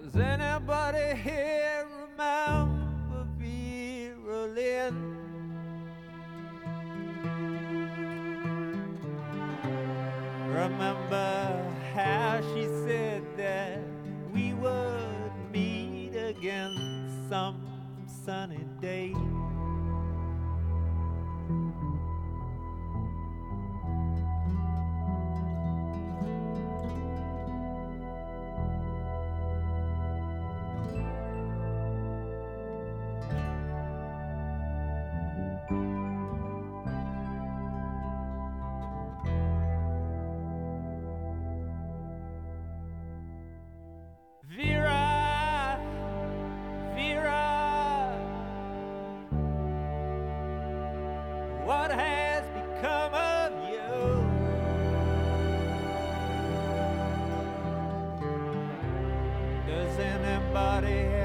Does anybody here remember Vera Lynn? Remember how she said that we would meet again some sunny day? Vera, Vera, what has become of you? Does anybody